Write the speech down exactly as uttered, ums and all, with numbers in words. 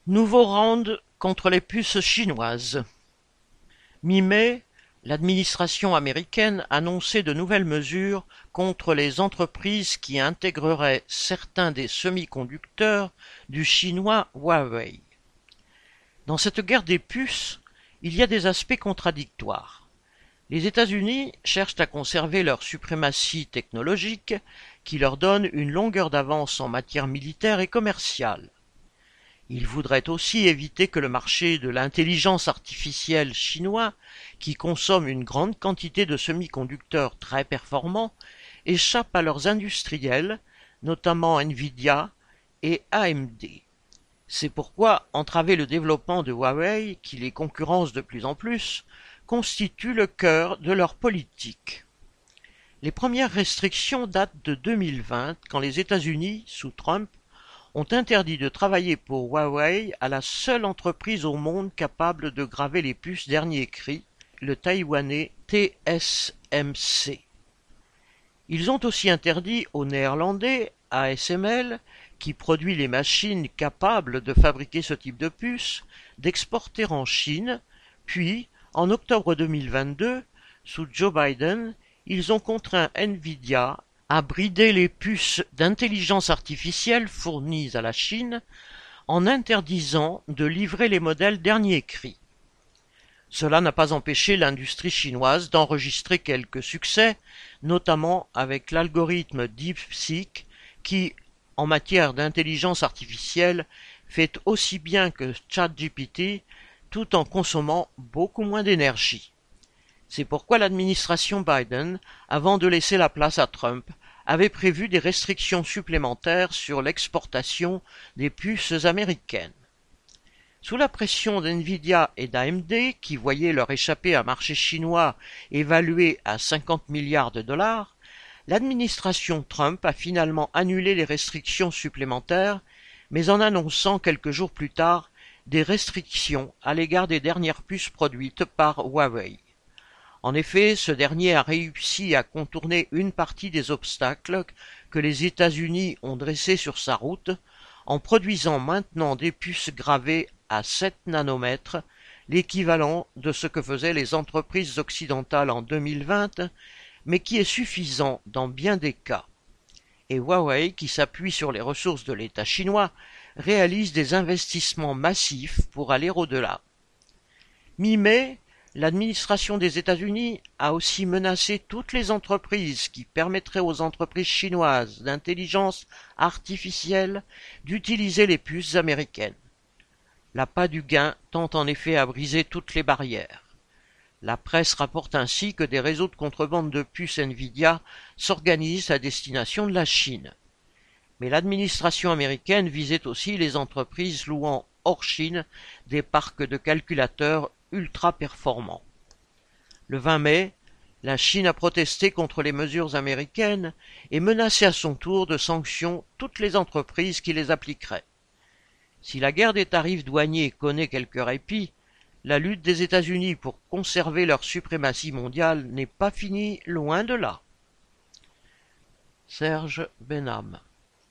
Nouveau round contre les puces chinoises. Mi-mai, l'administration américaine annonçait de nouvelles mesures contre les entreprises qui intégreraient certains des semi-conducteurs du chinois Huawei. Dans cette guerre des puces, il y a des aspects contradictoires. Les États-Unis cherchent à conserver leur suprématie technologique qui leur donne une longueur d'avance en matière militaire et commerciale. Ils voudraient aussi éviter que le marché de l'intelligence artificielle chinois, qui consomme une grande quantité de semi-conducteurs très performants, échappe à leurs industriels, notamment Nvidia et A M D. C'est pourquoi entraver le développement de Huawei, qui les concurrence de plus en plus, constitue le cœur de leur politique. Les premières restrictions datent de deux mille vingt, quand les États-Unis, sous Trump, ont interdit de travailler pour Huawei à la seule entreprise au monde capable de graver les puces dernier cri, le taïwanais T S M C. Ils ont aussi interdit au néerlandais A S M L, qui produit les machines capables de fabriquer ce type de puces, d'exporter en Chine, puis, en octobre deux mille vingt-deux, sous Joe Biden, ils ont contraint Nvidia à brider les puces d'intelligence artificielle fournies à la Chine en interdisant de livrer les modèles dernier cri. Cela n'a pas empêché l'industrie chinoise d'enregistrer quelques succès, notamment avec l'algorithme DeepSeek qui, en matière d'intelligence artificielle, fait aussi bien que ChatGPT tout en consommant beaucoup moins d'énergie. C'est pourquoi l'administration Biden, avant de laisser la place à Trump, avait prévu des restrictions supplémentaires sur l'exportation des puces américaines. Sous la pression d'Nvidia et d'A M D, qui voyaient leur échappée à marché chinois évaluée à cinquante milliards de dollars, l'administration Trump a finalement annulé les restrictions supplémentaires, mais en annonçant quelques jours plus tard des restrictions à l'égard des dernières puces produites par Huawei. En effet, ce dernier a réussi à contourner une partie des obstacles que les États-Unis ont dressés sur sa route, en produisant maintenant des puces gravées à sept nanomètres, l'équivalent de ce que faisaient les entreprises occidentales en deux mille vingt, mais qui est suffisant dans bien des cas. Et Huawei, qui s'appuie sur les ressources de l'État chinois, réalise des investissements massifs pour aller au-delà. Mi-mai, l'administration des États-Unis a aussi menacé toutes les entreprises qui permettraient aux entreprises chinoises d'intelligence artificielle d'utiliser les puces américaines. L'appât du gain tend en effet à briser toutes les barrières. La presse rapporte ainsi que des réseaux de contrebande de puces Nvidia s'organisent à destination de la Chine. Mais l'administration américaine visait aussi les entreprises louant hors Chine des parcs de calculateurs ultra performants. Le vingt mai, la Chine a protesté contre les mesures américaines et menacé à son tour de sanctions toutes les entreprises qui les appliqueraient. Si la guerre des tarifs douaniers connaît quelques répits, la lutte des États-Unis pour conserver leur suprématie mondiale n'est pas finie, loin de là. Serge Benham.